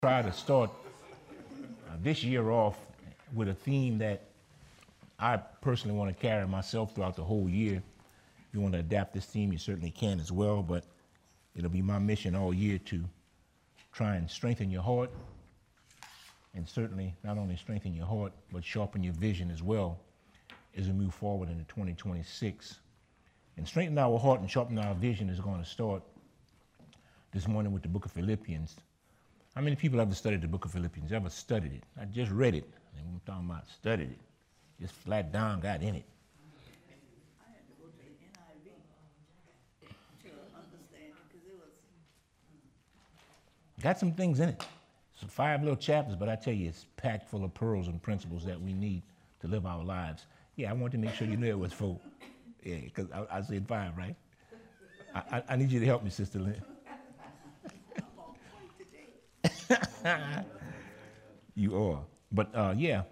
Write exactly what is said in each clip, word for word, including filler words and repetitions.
try to start uh, this year off with a theme that I personally want to carry myself throughout the whole year. If you want to adapt this theme, you certainly can as well, but it'll be my mission all year to try and strengthen your heart, and certainly not only strengthen your heart, but sharpen your vision as well as we move forward into twenty twenty-six. And strengthening our heart and sharpening our vision is going to start this morning with the book of Philippians. How many people ever studied the book of Philippians? Ever studied it? I just read it. And I'm talking about studied it. Just flat down got in it. I had to go to the N I V to understand it because it was. Got some things in it. Some five little chapters, but I tell you, it's packed full of pearls and principles that we need to live our lives. Yeah, I want to make sure you knew it was four. Yeah, because I, I said five, right? I, I, I need you to help me, Sister Lynn. I'm on point today. You are. But uh, yeah,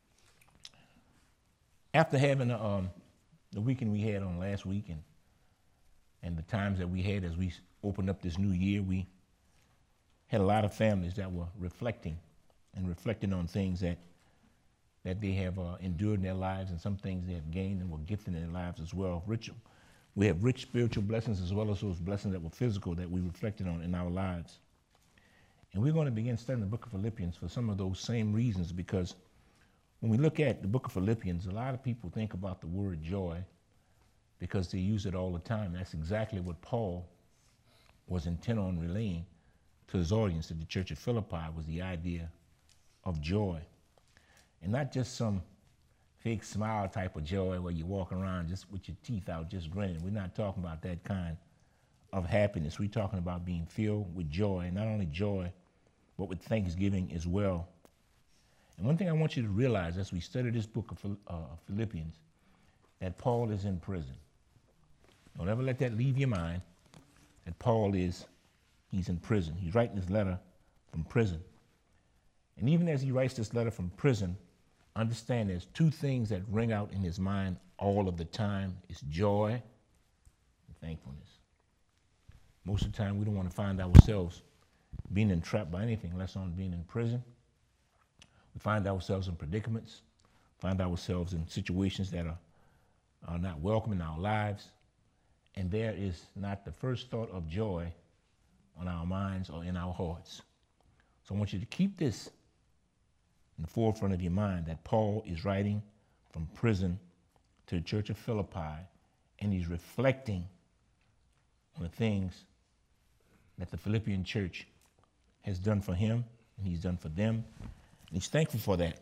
after having uh, um, the weekend we had on last week and, and the times that we had as we opened up this new year, we had a lot of families that were reflecting and reflecting on things that that they have uh, endured in their lives, and some things they have gained and were gifted in their lives as well. Rich, we have rich spiritual blessings as well as those blessings that were physical that we reflected on in our lives. And we're going to begin studying the book of Philippians for some of those same reasons, because when we look at the book of Philippians, a lot of people think about the word joy because they use it all the time. That's exactly what Paul was intent on relaying to his audience at the church of Philippi, was the idea of joy. And not just some fake smile type of joy where you walk around just with your teeth out, just grinning. We're not talking about that kind of happiness. We're talking about being filled with joy, and not only joy, but with thanksgiving as well. And one thing I want you to realize as we study this book of uh, Philippians, that Paul is in prison. Don't ever let that leave your mind, that Paul is, he's in prison. He's writing this letter from prison. And even as he writes this letter from prison, understand there's two things that ring out in his mind all of the time. It's joy and thankfulness. Most of the time, we don't want to find ourselves being entrapped by anything, less on being in prison. We find ourselves in predicaments, find ourselves in situations that are, are not welcome in our lives, and there is not the first thought of joy on our minds or in our hearts. So I want you to keep this in the forefront of your mind, that Paul is writing from prison to the church of Philippi, and he's reflecting on the things that the Philippian church has done for him, and he's done for them, and he's thankful for that.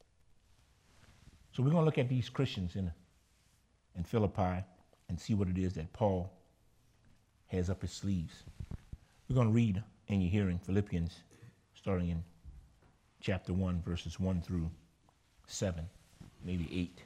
So we're going to look at these Christians in, in Philippi and see what it is that Paul has up his sleeves. We're going to read in your hearing Philippians, starting in chapter one, verses one through seven, maybe eight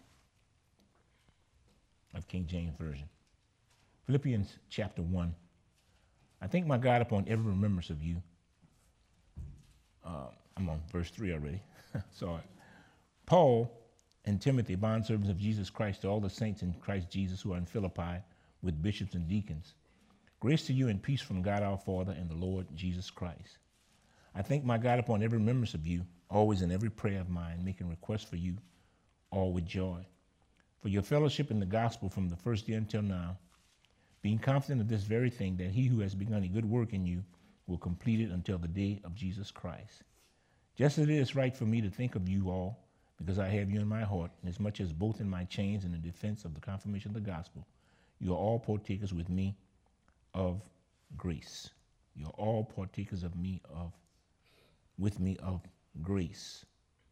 of King James Version. Philippians chapter one. I thank my God upon every remembrance of you. Uh, I'm on verse three already. Sorry. Paul and Timothy, bondservants of Jesus Christ, to all the saints in Christ Jesus who are in Philippi with bishops and deacons. Grace to you and peace from God our Father and the Lord Jesus Christ. I thank my God upon every remembrance of you, always in every prayer of mine, making requests for you, all with joy, for your fellowship in the gospel from the first day until now, being confident of this very thing, that he who has begun a good work in you will complete it until the day of Jesus Christ. Just as it is right for me to think of you all, because I have you in my heart, inasmuch as both in my chains and in defense of the confirmation of the gospel, you are all partakers with me of grace. You are all partakers of me of with me of grace.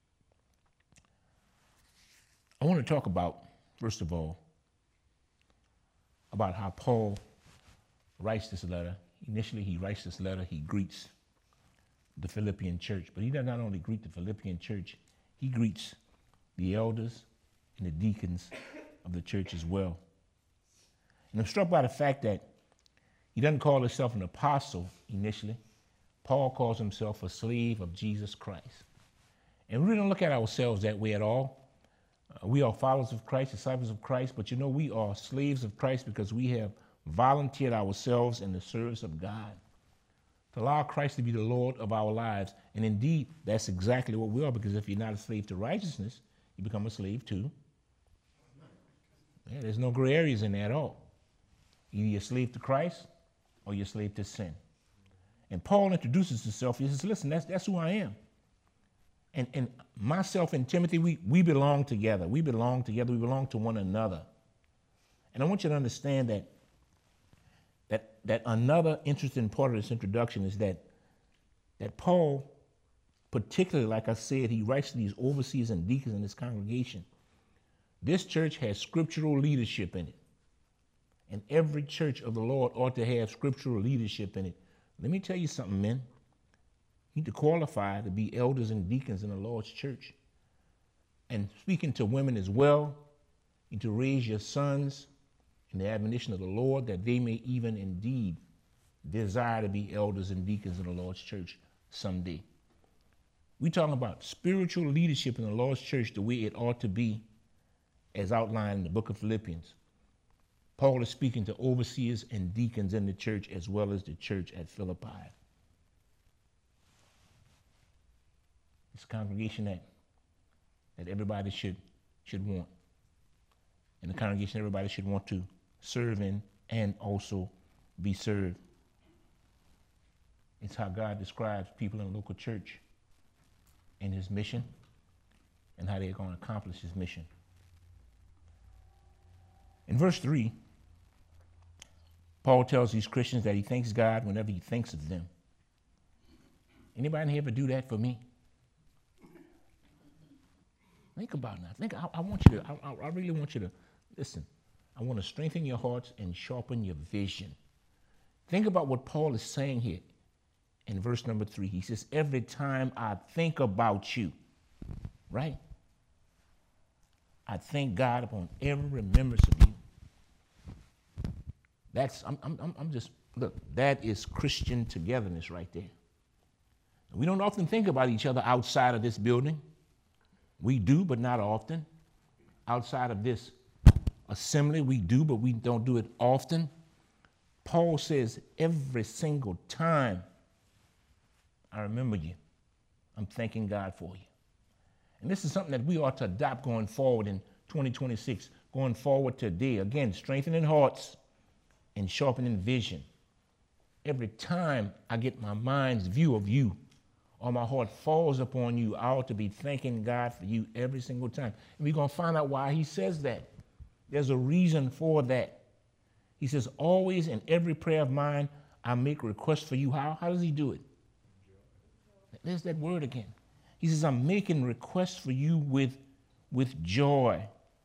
I want to talk about, first of all, about how Paul writes this letter. Initially, he writes this letter, he greets the Philippian church, but he does not only greet the Philippian church, he greets the elders and the deacons of the church as well. And I'm struck by the fact that he doesn't call himself an apostle initially. Paul calls himself a slave of Jesus Christ. And we don't look at ourselves that way at all. Uh, we are followers of Christ, disciples of Christ, but you know, we are slaves of Christ because we have volunteered ourselves in the service of God. to allow Christ to be the Lord of our lives. And indeed, that's exactly what we are, because if you're not a slave to righteousness, you become a slave to. Yeah, there's no gray areas in there at all. Either you're a slave to Christ or you're a slave to sin. And Paul introduces himself. He says, listen, that's, that's who I am. And, and myself and Timothy, we, we belong together. We belong together. We belong to one another. And I want you to understand that, that, that another interesting part of this introduction is that, that Paul, particularly, like I said, he writes to these overseers and deacons in this congregation. This church has scriptural leadership in it. And every church of the Lord ought to have scriptural leadership in it. Let me tell you something, men. You need to qualify to be elders and deacons in the Lord's church. And speaking to women as well, you need to raise your sons in the admonition of the Lord, that they may even indeed desire to be elders and deacons in the Lord's church someday. We're talking about spiritual leadership in the Lord's church the way it ought to be, as outlined in the book of Philippians. Paul is speaking to overseers and deacons in the church as well as the church at Philippi. It's a congregation that, that everybody should, should want. And the congregation everybody should want to serve in and also be served. It's how God describes people in a local church and his mission and how they're going to accomplish his mission. In verse three, Paul tells these Christians that he thanks God whenever he thinks of them. Anybody in here ever do that for me? Think about it now. Think, I, I want you to, I, I really want you to, listen, I want to strengthen your hearts and sharpen your vision. Think about what Paul is saying here in verse number three. He says, every time I think about you, right? I thank God upon every remembrance of you. That's, I'm, I'm, I'm just, look, that is Christian togetherness right there. We don't often think about each other outside of this building. We do, but not often. Outside of this assembly, we do, but we don't do it often. Paul says, every single time I remember you, I'm thanking God for you. And this is something that we ought to adopt going forward in twenty twenty-six, going forward today. Again, strengthening hearts and sharpening vision. Every time I get my mind's view of you, or my heart falls upon you, I ought to be thanking God for you every single time. And we're going to find out why he says that. There's a reason for that. He says, always in every prayer of mine, I make requests for you. How? How does he do it? There's that word again. He says, I'm making requests for you with, with joy.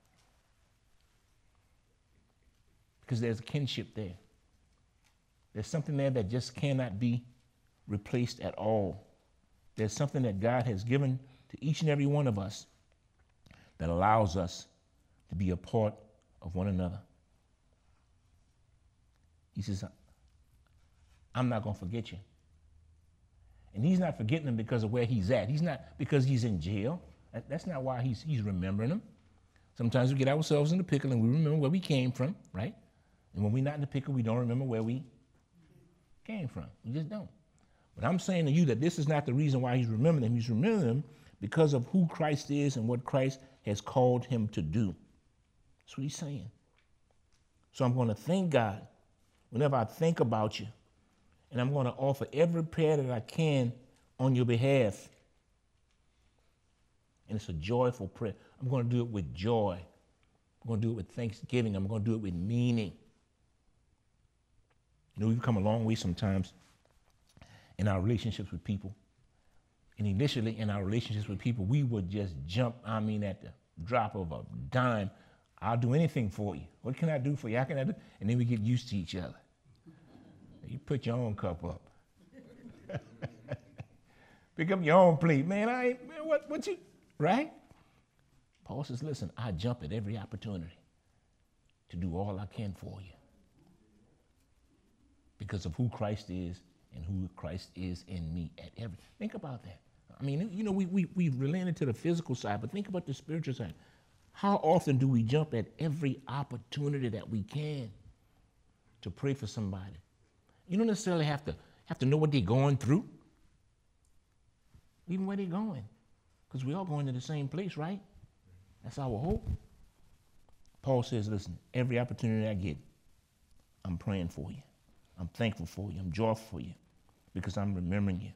Because there's a kinship there. There's something there that just cannot be replaced at all. There's something that God has given to each and every one of us that allows us to be a part of one another. He says, I'm not going to forget you. And he's not forgetting them because of where he's at. He's not because he's in jail. That, that's not why he's, he's remembering them. Sometimes we get ourselves in the pickle and we remember where we came from, right? And when we're not in the pickle, we don't remember where we came from. We just don't. But I'm saying to you that this is not the reason why he's remembering them. He's remembering them because of who Christ is and what Christ has called him to do. That's what he's saying. So I'm going to thank God whenever I think about you. And I'm going to offer every prayer that I can on your behalf. And it's a joyful prayer. I'm going to do it with joy. I'm going to do it with thanksgiving. I'm going to do it with meaning. You know, we've come a long way sometimes in our relationships with people. And initially in our relationships with people, we would just jump, I mean, at the drop of a dime. I'll do anything for you. What can I do for you? How can I do? And then we get used to each other. You put your own cup up. Pick up your own plate. Man, I ain't, man, what, what you, right? Paul says, listen, I jump at every opportunity to do all I can for you because of who Christ is and who Christ is in me at every. Think about that. I mean, you know, we, we, we related to the physical side, but think about the spiritual side. How often do we jump at every opportunity that we can to pray for somebody? You don't necessarily have to, have to know what they're going through? Even where they're going. Because we all going to the same place, right? That's our hope. Paul says, listen, every opportunity I get, I'm praying for you. I'm thankful for you. I'm joyful for you because I'm remembering you.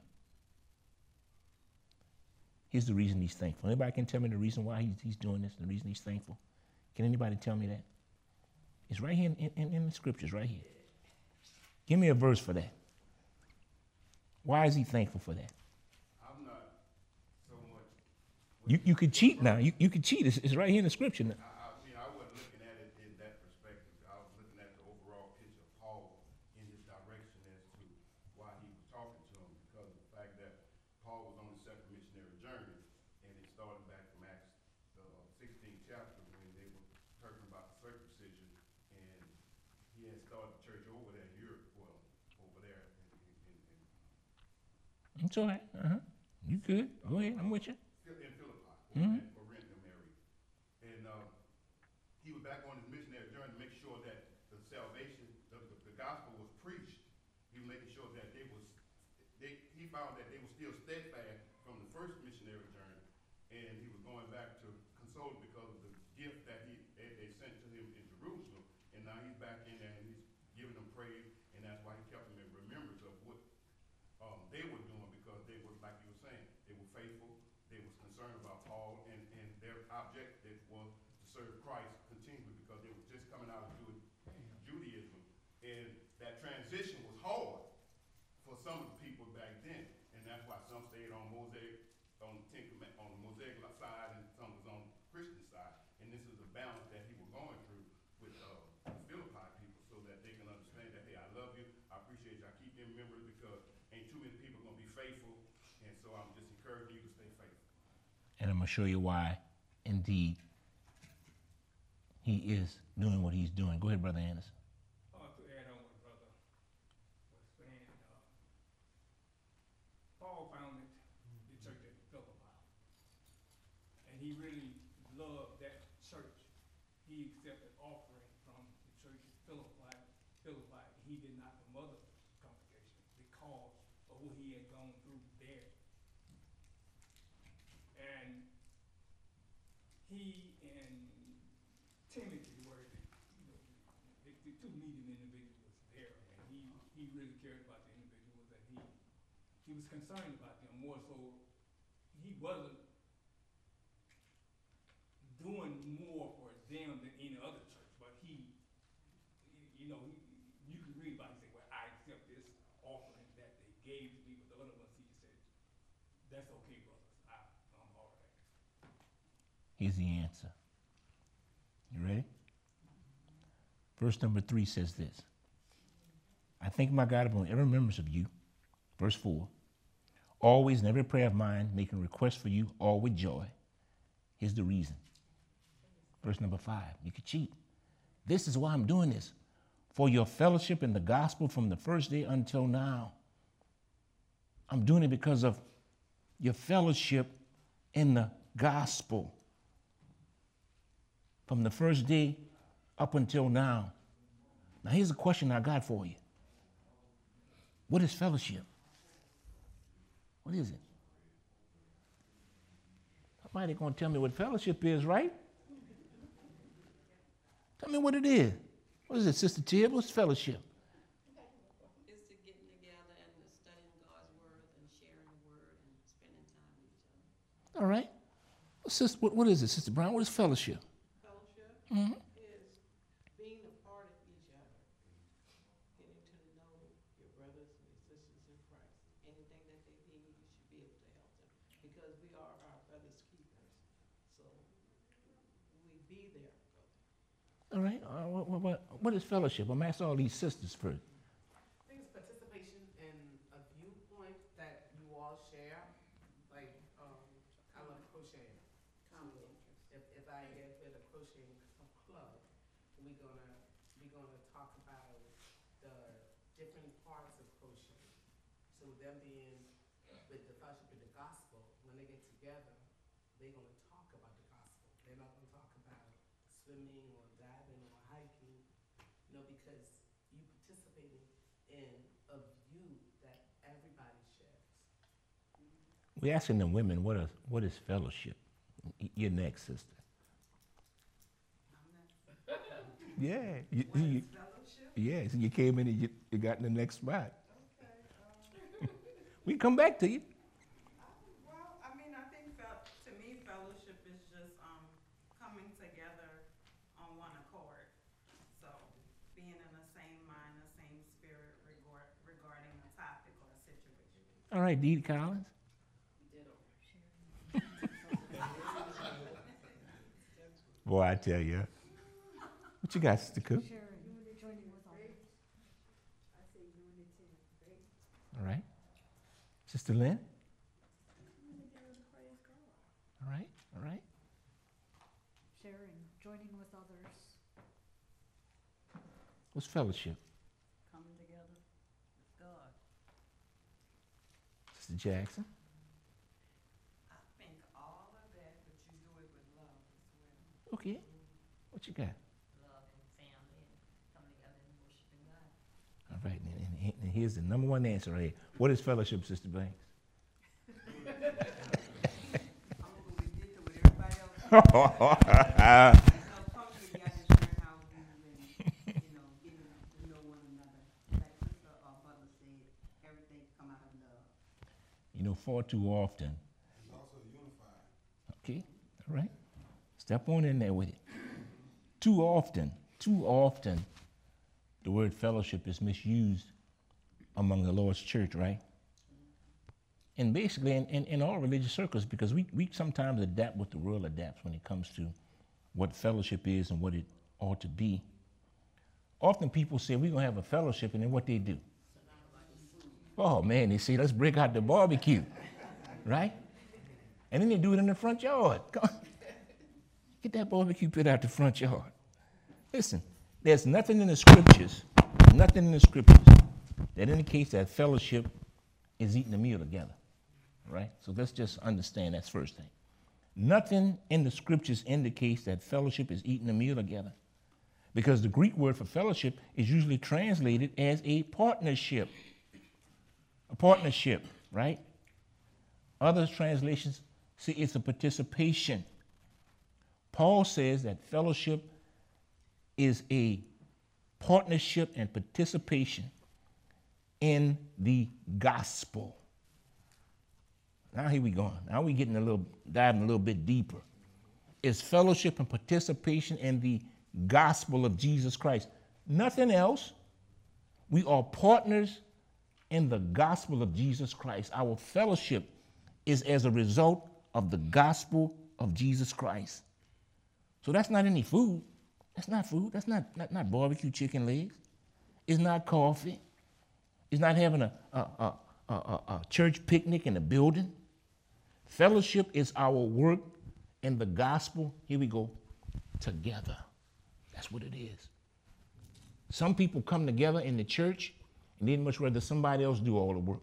Here's the reason he's thankful. Anybody can tell me the reason why he's, he's doing this, the reason he's thankful? Can anybody tell me that? It's right here in, in, in the scriptures, right here. Give me a verse for that. Why is he thankful for that? I'm not so much. You you could cheat now. You you could cheat. It's, it's right here in the scripture. Now. I, I mean, I wasn't looking at it in that perspective. I was looking at the overall picture of Paul in his direction as to why he was talking to him, because of the fact that Paul was on the second missionary journey, and it started back from Acts the sixteenth chapter when they were talking about the circumcision, and he had started the church over there in Europe, well, over there in, in, in, in It's all right. Uh-huh. You good. Go ahead. I'm with you. Phil- in Philippi, Mhm. in Corinthia area. And uh, he was back on his missionary journey to make sure that the salvation, the, the, the gospel was preached. He was making sure that they was, they, he found that they were still steadfast from the first missionary journey. And he was going back to console them because of the gift that he they, they sent to him in Jerusalem. And now he's back in there and he's giving them praise. And that's why he kept them in remembrance of what um, they were doing, because they were, like you were saying, they were faithful. They was concerned about Paul, and, and their objective was to serve Christ continually, because they were just coming out of Ju- Judaism. And that transition was hard for some of the people back then. And that's why some stayed on Mosaic, on the Ten Command- on the Mosaic side, and some was on the Christian side. And this is the balance that he was going through with uh, the Philippi people, so that they can understand that, hey, I love you, I appreciate you, I keep you in memory, because ain't too many people gonna be faithful. And so I'm just encouraging you to stay faithful. And I'm going to show you why, indeed, he is doing what he's doing. Go ahead, Brother Anderson. Uh, to add on what brother was saying, uh, Paul founded the church at Philippi, and he really loved that church. He accepted offering from the church at Philippi. Philippi, he did not from other congregations because of what he had gone through there. And he and Timothy were the, you know, the, the two leading individuals there, and he, he really cared about the individuals, and he he was concerned about them more so. He wasn't doing more for them than any other church, but he, he you know, he, you can read about it and say, well, I accept this offering that they gave to me, but the other ones he said, that's okay, brothers, I, I'm all right. Here's the answer. You ready? Verse number three says this. I thank my God upon every remembrance of you. Verse four. Always in every prayer of mine, making requests for you, all with joy. Here's the reason. Verse number five. You can cheat. This is why I'm doing this. For your fellowship in the gospel from the first day until now. I'm doing it because of your fellowship in the gospel. From the first day up until now. Now here's a question I got for you. What is fellowship? What is it? Somebody gonna tell me what fellowship is, right? Tell me what it is. What is it, Sister Tia? What's fellowship? Is to getting together and to studying God's word and sharing the word and spending time with each other. All right. Well, Sister, what, what is it, Sister Brown? What is fellowship? Fellowship Mhm. is being a part of each other, getting to know your brothers and your sisters in Christ. Anything that they need, you should be able to help them, because we are our brother's keepers. So we be there for them. All right. Uh, what, what, what, what is fellowship? I'm asking all these sisters first. I think it's participation in a viewpoint that you all share. Like, um, I love crocheting. Common So interest. If, if I get with a crocheting club, we're gonna, we're gonna talk about the different parts of crocheting. So them being with the fellowship of the gospel, when they get together, they're gonna talk about the gospel. They're not gonna talk about swimming or diving or hiking, you know, because you participating in a view that We're asking the women, what is, what is fellowship? Y- You're next, sister. Yeah. You, What you, is fellowship? yeah, so you came in and you, you got in the next spot. Okay, um, We can come back to you. well, I mean, I think fel- to me, fellowship is just, um, coming together on one accord. So, being in the same mind, the same spirit regard, regarding a topic or a situation. All right, Dee Collins. Boy, I tell you. What you got, Sister Cook? All right. Sister Lynn? All right, all right. Sharing, joining with others. What's fellowship? Coming together with God. Sister Jackson? I think all of that, but you do it with love as well. Okay. What you got? Love and family and coming together and worshiping God. All right, and, and, and here's the number one answer right here. What is fellowship, Sister Banks? I'm gonna go with this with everybody else. So, culturally, you gotta share how we and, you know, getting to know one another. Like Sister uh, Butler said, everything come out of love. You know, far too often. It's also unified. Okay, all right. Step on in there with it. Too often, too often, the word fellowship is misused among the Lord's church, right? And basically in, in, in all religious circles, because we, we sometimes adapt what the world adapts when it comes to what fellowship is and what it ought to be. Often people say, we're going to have a fellowship, and then what they do? Oh, man, they say, let's break out the barbecue, right? And then they do it in the front yard. Come on. Get that barbecue pit out the front yard. Listen, there's nothing in the scriptures, nothing in the scriptures that indicates that fellowship is eating a meal together, right? So let's just understand that's first thing. Nothing in the scriptures indicates that fellowship is eating a meal together, because the Greek word for fellowship is usually translated as a partnership. A partnership, right? Other translations say it's a participation. Paul says that fellowship is a partnership and participation in the gospel. Now here we go. Now we're getting a little, diving a little bit deeper. It's fellowship and participation in the gospel of Jesus Christ. Nothing else. We are partners in the gospel of Jesus Christ. Our fellowship is as a result of the gospel of Jesus Christ. So that's not any food. That's not food. That's not, not, not barbecue chicken legs. It's not coffee. It's not having a, a, a, a, a church picnic in a building. Fellowship is our work in the gospel. Here we go. Together. That's what it is. Some people come together in the church and they'd much rather somebody else do all the work.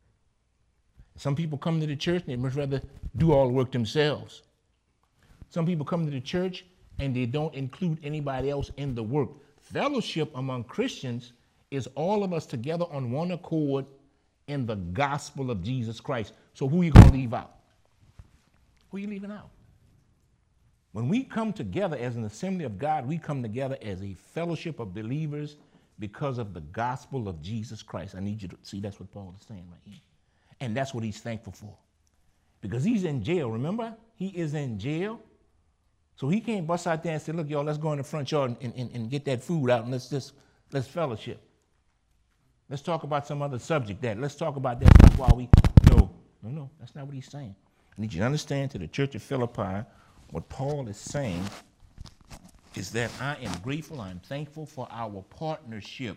Some people come to the church and they'd much rather do all the work themselves. Some people come to the church and they don't include anybody else in the work. Fellowship among Christians is all of us together on one accord in the gospel of Jesus Christ. So who are you going to leave out? Who are you leaving out? When we come together as an assembly of God, we come together as a fellowship of believers because of the gospel of Jesus Christ. I need you to see that's what Paul is saying right here. And that's what he's thankful for. Because he's in jail, remember? He is in jail. So he can't bust out there and say, look, y'all, let's go in the front yard and, and, and get that food out and let's just, let's fellowship. Let's talk about some other subject that. Let's talk about that while we, no, no, no, that's not what he's saying. I need you to understand to the church of Philippi, what Paul is saying is that I am grateful, I'm thankful for our partnership.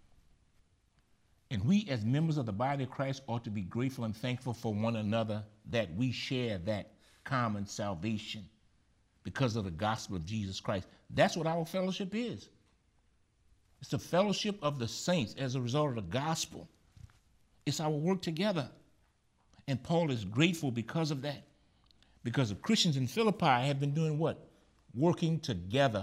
And we as members of the body of Christ ought to be grateful and thankful for one another that we share that common salvation because of the gospel of Jesus Christ. That's what our fellowship is. It's the fellowship of the saints as a result of the gospel. It's our work together. And Paul is grateful because of that. Because the Christians in Philippi have been doing what? Working together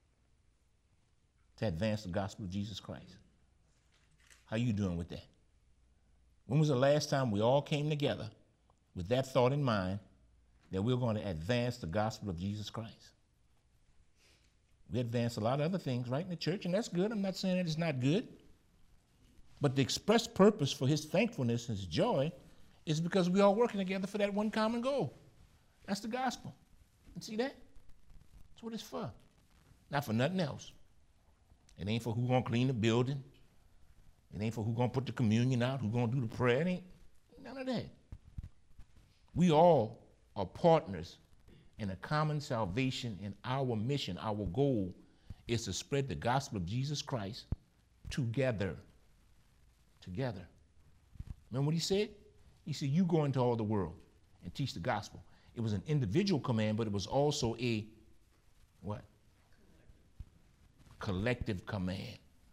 to advance the gospel of Jesus Christ. How you doing with that? When was the last time we all came together with that thought in mind, that we're going to advance the gospel of Jesus Christ. We advance a lot of other things, right, in the church, and that's good. I'm not saying that it's not good. But the express purpose for his thankfulness, his joy, is because we are working together for that one common goal. That's the gospel. You see that? That's what it's for. Not for nothing else. It ain't for who's going to clean the building. It ain't for who's going to put the communion out, who's going to do the prayer. It ain't none of that. We all are partners in a common salvation, and our mission, our goal is to spread the gospel of Jesus Christ together. Together. Remember what he said? He said, you go into all the world and teach the gospel. It was an individual command, but it was also a what? Collective command.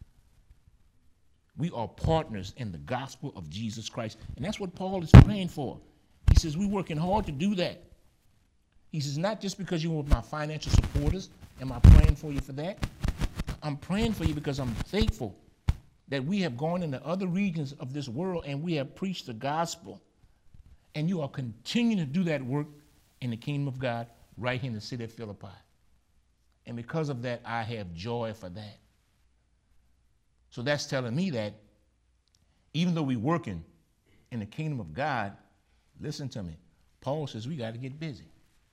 We are partners in the gospel of Jesus Christ. And that's what Paul is praying for. He says, we're working hard to do that. He says, not just because you were my financial supporters. Am I praying for you for that? I'm praying for you because I'm thankful that we have gone into other regions of this world and we have preached the gospel. And you are continuing to do that work in the kingdom of God right here in the city of Philippi. And because of that, I have joy for that. So that's telling me that even though we're working in the kingdom of God, listen to me, Paul says we got to get busy.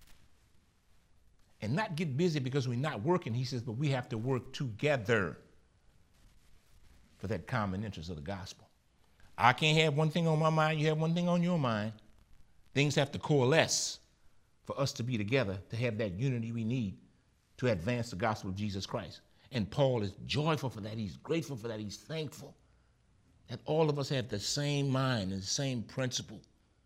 And not get busy because we're not working, he says, but we have to work together for that common interest of the gospel. I can't have one thing on my mind, you have one thing on your mind. Things have to coalesce for us to be together, to have that unity we need to advance the gospel of Jesus Christ. And Paul is joyful for that. He's grateful for that. He's thankful that all of us have the same mind and the same principle.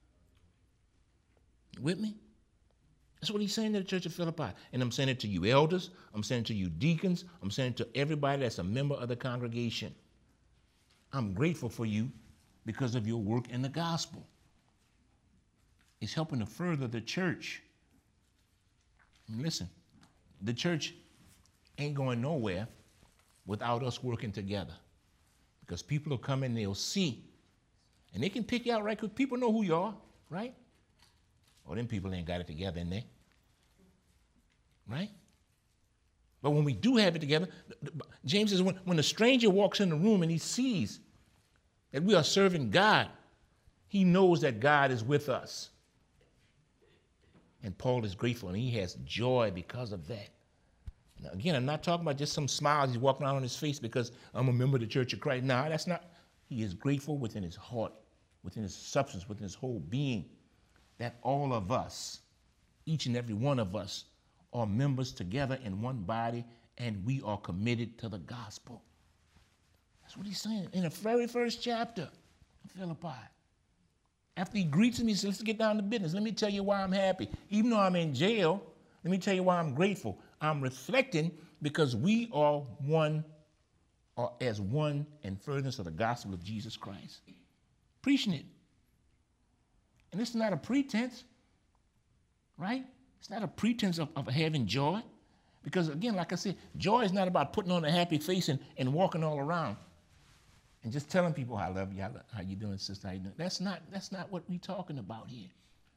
You with me? That's what he's saying to the church of Philippi. And I'm saying it to you elders. I'm saying it to you deacons. I'm saying it to everybody that's a member of the congregation. I'm grateful for you because of your work in the gospel. It's helping to further the church. And listen, the church ain't going nowhere without us working together. Because people will come in, they'll see, and they can pick you out, right? Because people know who you are, right? Well, them people ain't got it together in there, right? But when we do have it together, James says when, when a stranger walks in the room and he sees that we are serving God, he knows that God is with us. And Paul is grateful, and he has joy because of that. Now, again, I'm not talking about just some smiles he's walking around on his face because I'm a member of the Church of Christ. No, that's not. He is grateful within his heart, within his substance, within his whole being, that all of us, each and every one of us, are members together in one body, and we are committed to the gospel. That's what he's saying in the very first chapter of Philippi. After he greets him, he says, let's get down to business. Let me tell you why I'm happy. Even though I'm in jail, let me tell you why I'm grateful. I'm reflecting because we are one, or as one in furtherance of the gospel of Jesus Christ. Preaching it. And it's not a pretense, right? It's not a pretense of, of having joy. Because again, like I said, joy is not about putting on a happy face and, and walking all around and just telling people, I love you, I love, how you doing, sister, how you doing? That's not, that's not what we're talking about here.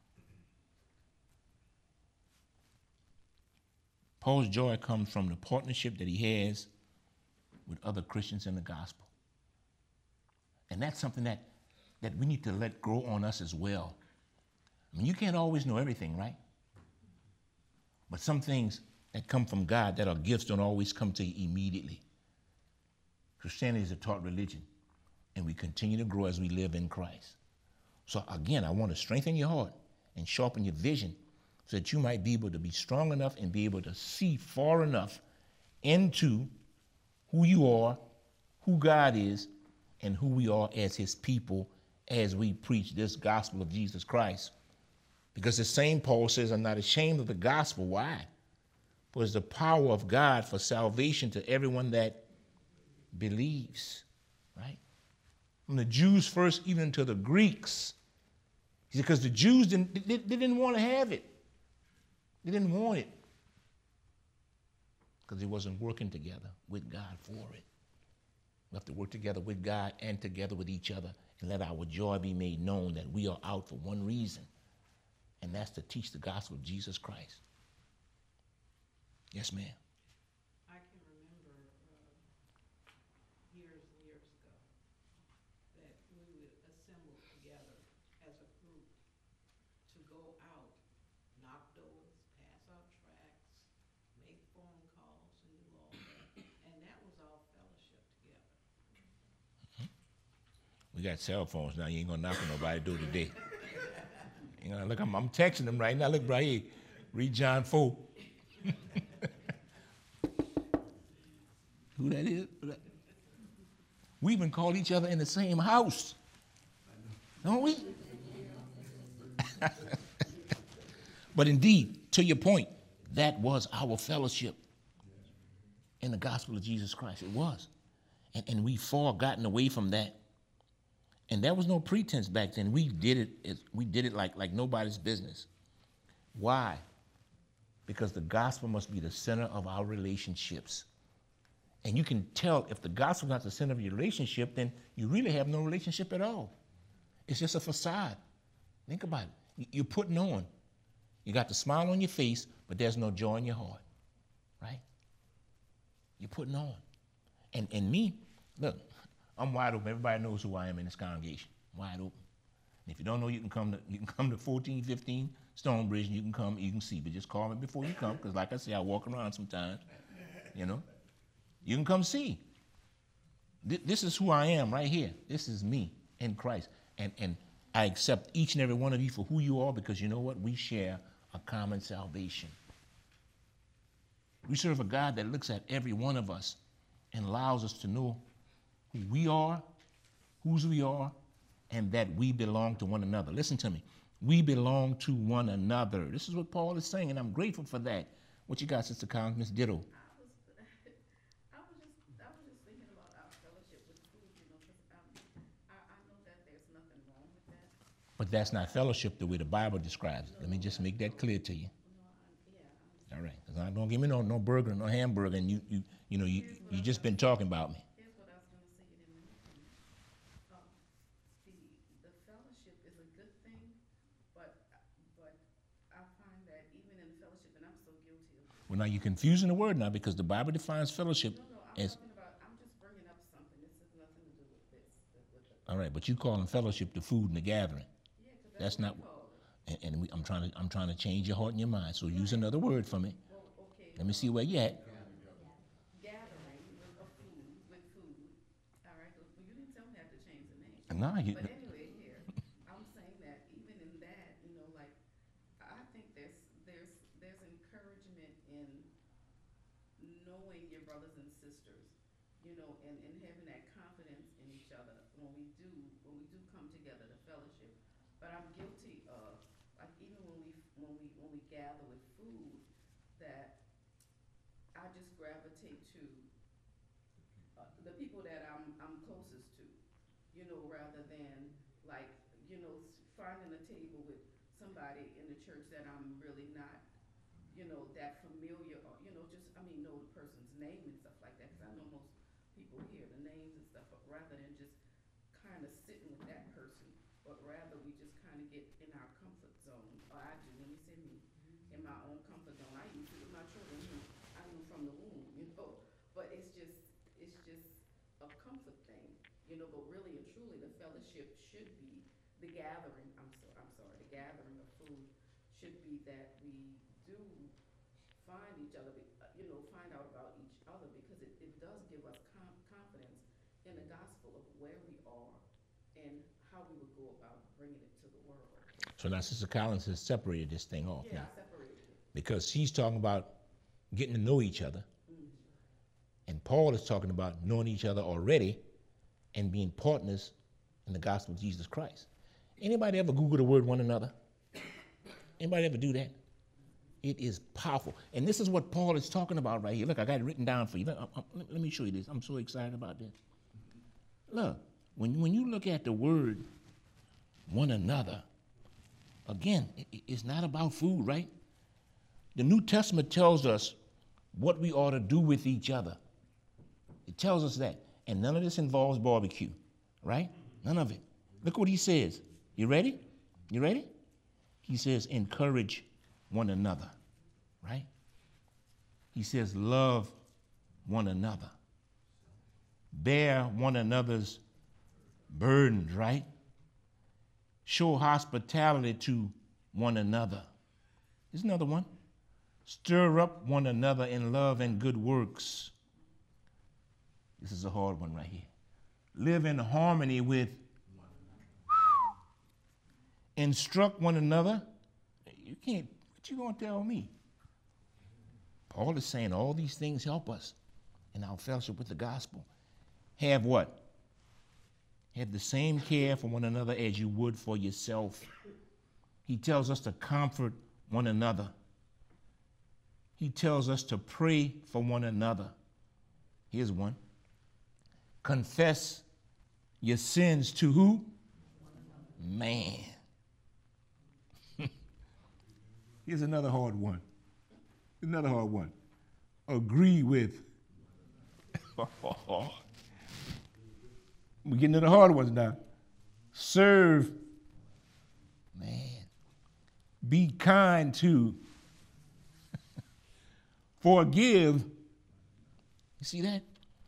Paul's joy comes from the partnership that he has with other Christians in the gospel. And that's something that, that we need to let grow on us as well. I mean, you can't always know everything, right? But some things that come from God that are gifts don't always come to you immediately. Christianity is a taught religion, and we continue to grow as we live in Christ. So again, I want to strengthen your heart and sharpen your vision so that you might be able to be strong enough and be able to see far enough into who you are, who God is, and who we are as his people as we preach this gospel of Jesus Christ. Because the same Paul says, I'm not ashamed of the gospel. Why? For it's the power of God for salvation to everyone that believes, right? From the Jews first, even to the Greeks. He said, because the Jews didn't, they, they didn't want to have it. They didn't want it because they wasn't working together with God for it. We have to work together with God and together with each other and let our joy be made known that we are out for one reason, and that's to teach the gospel of Jesus Christ. Yes, ma'am. I can remember, uh, years and years ago, that we would assemble together as a group to go out, knock doors, pass out tracts, make phone calls, and do all that. And that was all fellowship together. We got cell phones now. You ain't gonna knock on nobody's door today. You know, look, I'm, I'm texting them right now. Look, right here, read John four. Who that is? Who that? We even call each other in the same house, don't we? But indeed, to your point, that was our fellowship in the gospel of Jesus Christ. It was. And, and we far gotten away from that. And there was no pretense back then. We did it, it we did it like, like nobody's business. Why? Because the gospel must be the center of our relationships. And you can tell if the gospel is not the center of your relationship, then you really have no relationship at all. It's just a facade. Think about it. You're putting on. You got the smile on your face, but there's no joy in your heart, right? You're putting on. And and me, look, I'm wide open. Everybody knows who I am in this congregation. Wide open. And if you don't know, you can come to you can come to fourteen fifteen Stonebridge, and you can come, you can see. But just call me before you come, because like I say, I walk around sometimes, you know. You can come see. This is who I am right here. This is me in Christ. And, and I accept each and every one of you for who you are, because you know what? We share a common salvation. We serve a God that looks at every one of us and allows us to know who we are, whose we are, and that we belong to one another. Listen to me. We belong to one another. This is what Paul is saying, and I'm grateful for that. What you got, Sister Collins? Miss Ditto. But that's not fellowship the way the Bible describes it. Let me just make that clear to you. All right, because don't give me no no burger, no hamburger, and you you you know you you just been talking about me. Here's what I was gonna say in a minute. Um, the, the fellowship is a good thing, but, but I find that even in fellowship, and I'm so guilty of this. Well, now you're confusing the word now, because the Bible defines fellowship No, no, I'm as. talking about, I'm just bringing up something. This has nothing to do with this. with the- All right, but you calling fellowship the food and the gathering. Yeah, 'cause That's what not. we call it. And, and we, I'm trying to I'm trying to change your heart and your mind. So use another word for me. Well, okay. Let me see where you at. Gathering with a food, with food. All right, well, you didn't tell me I had to change the name. Nah, you. But anyway, here, I'm saying that even in that, you know, like, I think there's, there's, there's encouragement in knowing your brothers and sisters, you know, and, and having that confidence in each other when we do, when we do come together to fellowship. But I'm guilty of, like, even when we, when we, when we gather with food, that I just gravitate to uh, the people that I'm, I'm closest to, you know, rather than like, you know, s- finding a table with somebody in the church that I'm really not, you know, that familiar, or, you know, just, I mean, know the person's name and stuff like that, because I know most people here, the names and stuff, but rather than just kind of sitting with that person, but rather we just kind of get in our comfort zone, or I do, let me say me, in my own comfort zone. I used to with my children, who I knew from the womb, you know, but it's just, it's just a comfort thing, you know, but really and truly, the fellowship should be, the gathering, I'm so, I'm sorry, the gathering of food should be that we do find each other, be- uh, you know, find out about each other, because it, it does give us com- confidence in the gospel of where we are and how we would go about bringing it to the world. So now Sister Collins has separated this thing off Yeah, now, I separated it. because she's talking about getting to know each other, Mm. and Paul is talking about knowing each other already and being partners in the gospel of Jesus Christ. Anybody ever Google the word one another? Anybody ever do that? It is powerful. And this is what Paul is talking about right here. Look, I got it written down for you. Look, I- I- let me show you this. I'm so excited about this. Look, when, when you look at the word one another, again, it, it's not about food, right? The New Testament tells us what we ought to do with each other. It tells us that. And none of this involves barbecue, right? None of it. Look what he says. You ready? You ready? he says, encourage one another, right? He says, love one another. Bear one another's burdens, right? Show hospitality to one another. Here's another one. Stir up one another in love and good works. This is a hard one right here. Live in harmony with. Instruct one another. You can't, what you gonna tell me? Paul is saying all these things help us in our fellowship with the gospel. Have what? Have the same care for one another as you would for yourself. He tells us to comfort one another. He tells us to pray for one another. Here's one. Confess your sins to who? Man. Here's another hard one. Another hard one. Agree with. We're getting to the hard ones now. Serve. Man. Be kind to. Forgive. You see that?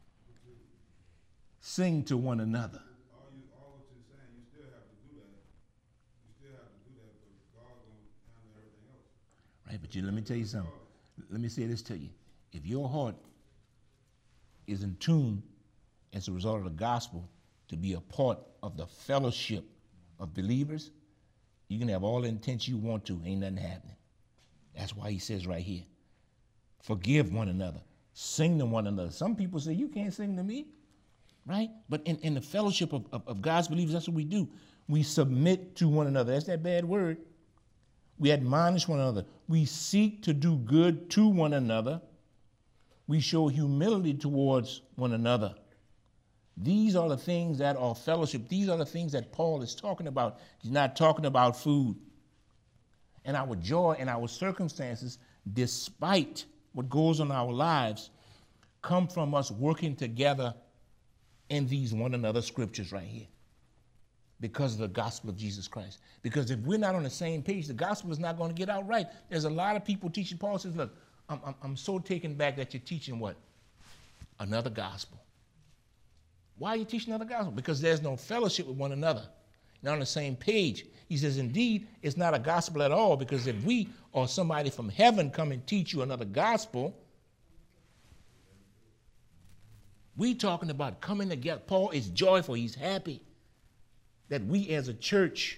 Sing to one another. All you, all what you're saying, you still have to do that. You still have to do that, but God gonna handle everything else. Right, but you, let me tell you something. Let me say this to you. If your heart is in tune as a result of the gospel to be a part of the fellowship of believers, you can have all the intent you want to. Ain't nothing happening. That's why he says right here, forgive one another. Sing to one another. Some people say, you can't sing to me, right? But in, in the fellowship of, of, of God's believers, that's what we do. We submit to one another. That's that bad word. We admonish one another. We seek to do good to one another. We show humility towards one another. These are the things that are fellowship. These are the things that Paul is talking about. He's not talking about food. And our joy and our circumstances, despite what goes on in our lives, come from us working together in these one another scriptures right here because of the gospel of Jesus Christ. Because if we're not on the same page, the gospel is not going to get out right. There's a lot of people teaching. Paul says, look, I'm, I'm, I'm so taken back that you're teaching what? Another gospel. Why are you teaching another gospel? Because there's no fellowship with one another. Not on the same page. He says, indeed, it's not a gospel at all, because if we or somebody from heaven come and teach you another gospel, we talking about coming together. Paul is joyful. He's happy that we as a church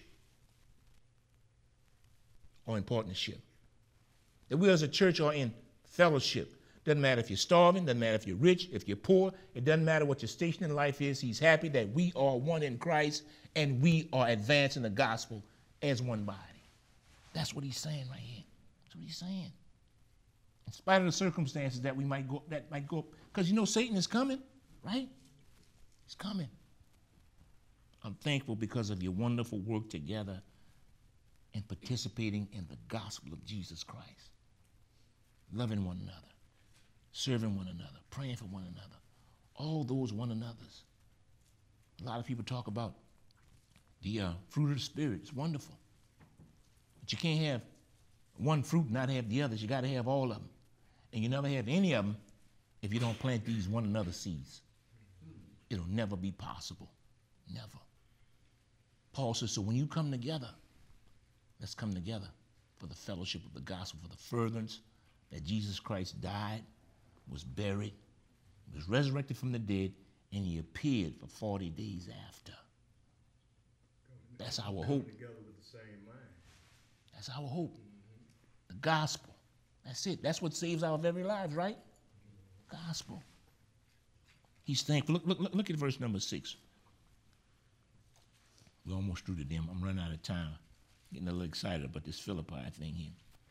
are in partnership. That we as a church are in fellowship. Doesn't matter if you're starving, doesn't matter if you're rich, if you're poor, it doesn't matter what your station in life is. He's happy that we are one in Christ and we are advancing the gospel as one body. That's what he's saying right here. That's what he's saying. In spite of the circumstances that we might go, that might go, because you know Satan is coming, right? He's coming. I'm thankful because of your wonderful work together and participating in the gospel of Jesus Christ. Loving one another. Serving one another, praying for one another, all those one another's. A lot of people talk about the uh, fruit of the Spirit. It's wonderful. But you can't have one fruit and not have the others. You got to have all of them. And you never have any of them if you don't plant these one another seeds. It'll never be possible. Never. Paul says, so when you come together, let's come together for the fellowship of the gospel, for the furtherance that Jesus Christ died, was buried, was resurrected from the dead, and he appeared for forty days after. That's our hope. Together with the same mind. That's our hope. The gospel. That's it. That's what saves our very lives, right? Gospel. He's thankful. Look, look, look, look at verse number six. We're almost through to them. I'm running out of time. Getting a little excited about this Philippi thing here.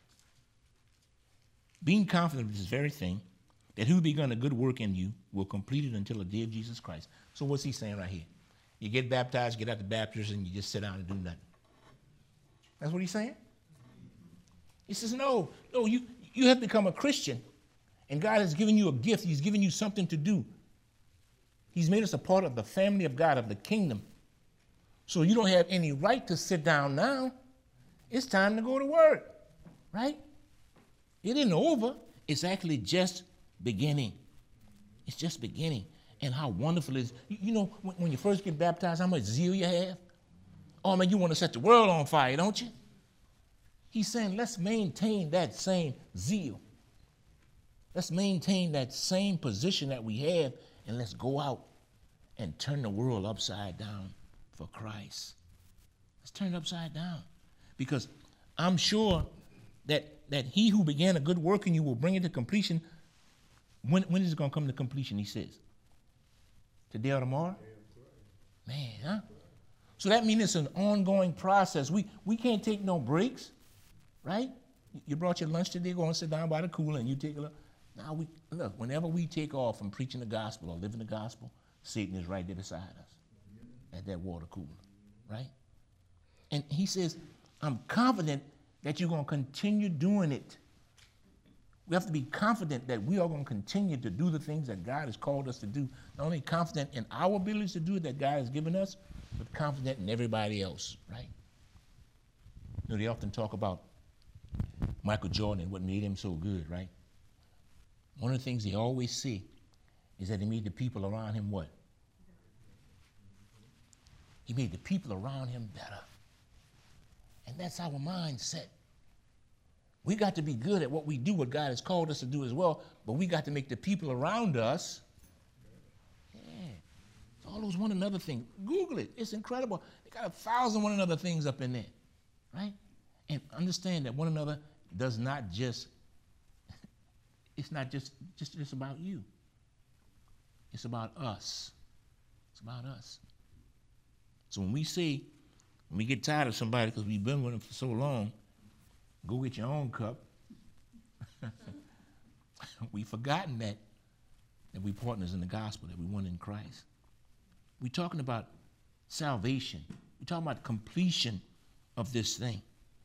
Being confident of this very thing, that who begun a good work in you will complete it until the day of Jesus Christ. So what's he saying right here? You get baptized, get out the baptism, and you just sit down and do nothing. That's what he's saying? He says, no, no, you, you have become a Christian, and God has given you a gift. He's given you something to do. He's made us a part of the family of God, of the kingdom. So you don't have any right to sit down now. It's time to go to work, right? It isn't over. It's actually just beginning. It's just beginning. And how wonderful it is. You, you know, when, when you first get baptized, how much zeal you have? Oh, man, you want to set the world on fire, don't you? He's saying, let's maintain that same zeal. Let's maintain that same position that we have, and let's go out and turn the world upside down for Christ. Let's turn it upside down. Because I'm sure that, that he who began a good work in you will bring it to completion. When, when is it going to come to completion, he says? Today or tomorrow? Man, huh? So that means it's an ongoing process. We, we can't take no breaks, right? You brought your lunch today, go and sit down by the cooler and you take a look. Now, we, look, whenever we take off from preaching the gospel or living the gospel, Satan is right there beside us at that water cooler, right? And he says, I'm confident that you're going to continue doing it. We have to be confident that we are going to continue to do the things that God has called us to do. Not only confident in our abilities to do it that God has given us, but confident in everybody else, right? You know, they often talk about Michael Jordan and what made him so good, right? One of the things they always say is that he made the people around him what? He made the people around him better. And that's our mindset. We got to be good at what we do, what God has called us to do as well, but we got to make the people around us, yeah, it's all those one another things. Google it. It's incredible. They got a thousand one another things up in there, right? And understand that one another does not just, it's not just, just, just about you. It's about us. It's about us. So when we say, when we get tired of somebody because we've been with them for so long, go get your own cup. We've forgotten that, that we partners in the gospel, that we one in Christ. We're talking about salvation. We're talking about completion of this thing.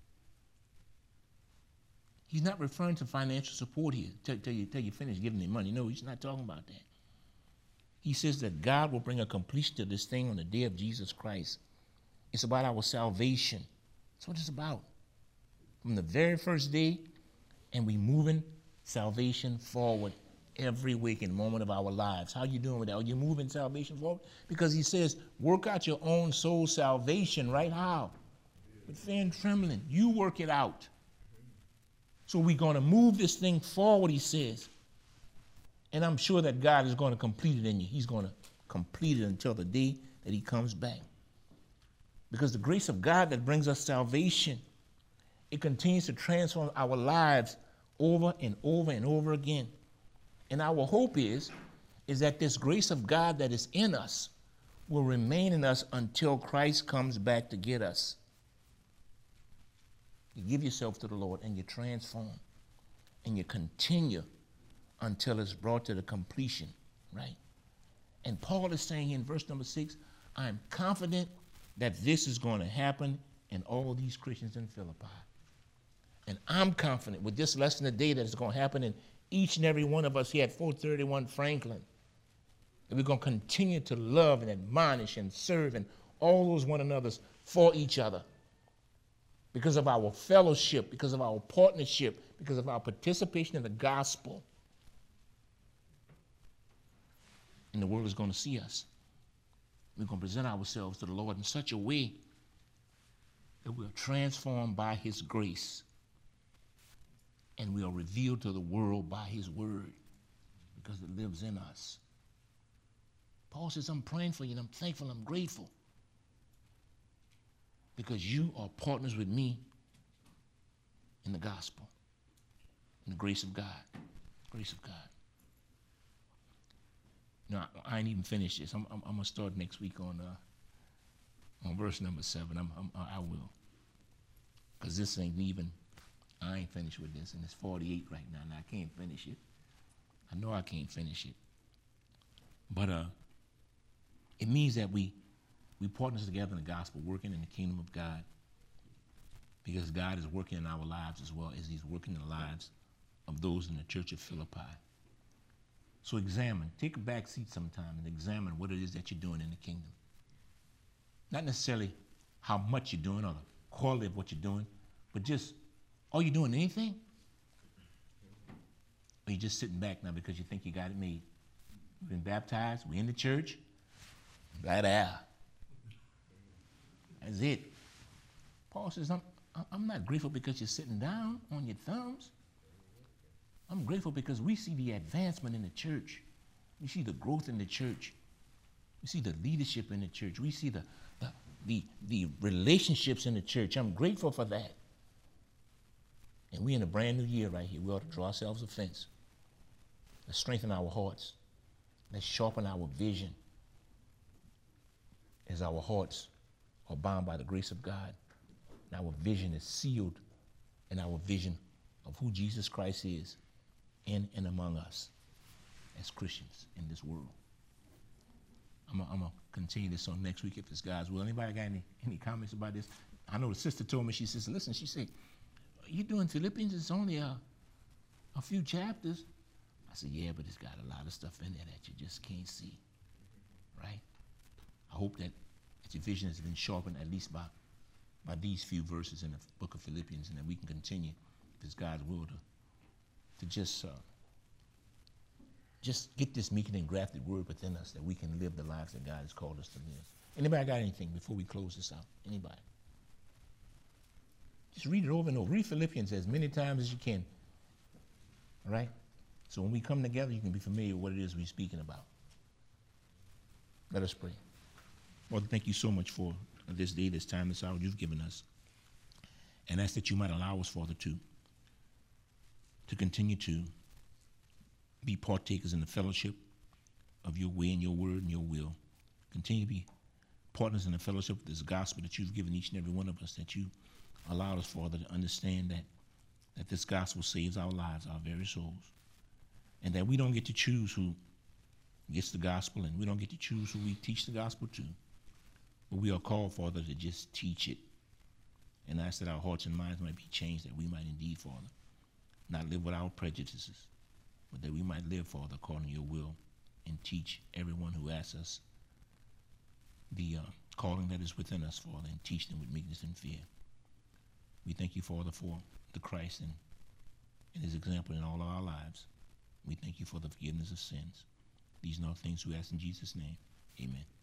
He's not referring to financial support here, till, till, you, till you finish giving them money. No, he's not talking about that. He says that God will bring a completion to this thing on the day of Jesus Christ. It's about our salvation. That's what it's about. From the very first day, and we moving salvation forward every waking moment of our lives. How you doing with that? Are you moving salvation forward? Because he says, work out your own soul salvation, right? How? With fear and trembling. You work it out. So we're going to move this thing forward, he says. And I'm sure that God is going to complete it in you. He's going to complete it until the day that he comes back. Because the grace of God that brings us salvation, it continues to transform our lives over and over and over again. And our hope is, is that this grace of God that is in us will remain in us until Christ comes back to get us. You give yourself to the Lord and you transform and you continue until it's brought to the completion, right? And Paul is saying in verse number six, I'm confident that this is going to happen in all these Christians in Philippi. And I'm confident with this lesson today that it's going to happen in each and every one of us here at four thirty-one Franklin. That we're going to continue to love and admonish and serve and all those one another's for each other. Because of our fellowship, because of our partnership, because of our participation in the gospel. And the world is going to see us. We're going to present ourselves to the Lord in such a way that we are transformed by his grace. And we are revealed to the world by his word because it lives in us. Paul says, I'm praying for you and I'm thankful, I'm grateful. Because you are partners with me in the gospel, in the grace of God, grace of God. No, I, I ain't even finished this. I'm, I'm, I'm going to start next week on uh, on verse number seven. I'm, I'm, I will. Because this ain't even, I ain't finished with this, and it's forty-eight right now, and I can't finish it. I know I can't finish it. But uh, it means that we, we partner together in the gospel, working in the kingdom of God, because God is working in our lives as well as he's working in the lives of those in the church of Philippi. So examine, take a back seat sometime and examine what it is that you're doing in the kingdom. Not necessarily how much you're doing or the quality of what you're doing, But just, are you doing anything? Or you just sitting back now because you think you got it made? You've been baptized, we're in the church, right there. That's it. Paul says, I'm, I'm not grateful because you're sitting down on your thumbs. I'm grateful because we see the advancement in the church. We see the growth in the church. We see the leadership in the church. We see the, the, the, the relationships in the church. I'm grateful for that. And we're in a brand new year right here. We ought to draw ourselves a fence. Let's strengthen our hearts. Let's sharpen our vision as our hearts are bound by the grace of God. And our vision is sealed in our vision of who Jesus Christ is in and among us as Christians in this world. I'm going to continue this on next week if it's God's will. Anybody got any, any comments about this? I know the sister told me, she says, listen, she said, you doing Philippians? It's only a, a few chapters. I said, yeah, but it's got a lot of stuff in there that you just can't see, right? I hope that, that your vision has been sharpened at least by, by these few verses in the book of Philippians, and that we can continue, if it's God's will, to, to just, uh, just get this meek and engrafted word within us that we can live the lives that God has called us to live. Anybody got anything before we close this out? Anybody? Just read it over and over. Read Philippians as many times as you can. All right? So when we come together, you can be familiar with what it is we're speaking about. Let us pray. Lord, thank you so much for this day, this time, this hour you've given us. And ask that you might allow us, Father, to, to continue to be partakers in the fellowship of your way and your word and your will. Continue to be partners in the fellowship of this gospel that you've given each and every one of us, that you allowed us, Father, to understand that, that this gospel saves our lives, our very souls. And that we don't get to choose who gets the gospel, and we don't get to choose who we teach the gospel to. But we are called, Father, to just teach it. And ask that our hearts and minds might be changed, that we might indeed, Father, not live with our prejudices, but that we might live, Father, according to your will, and teach everyone who asks us the uh, calling that is within us, Father, and teach them with meekness and fear. We thank you, Father, for the Christ and, and his example in all of our lives. We thank you for the forgiveness of sins. These are all things we ask in Jesus' name. Amen.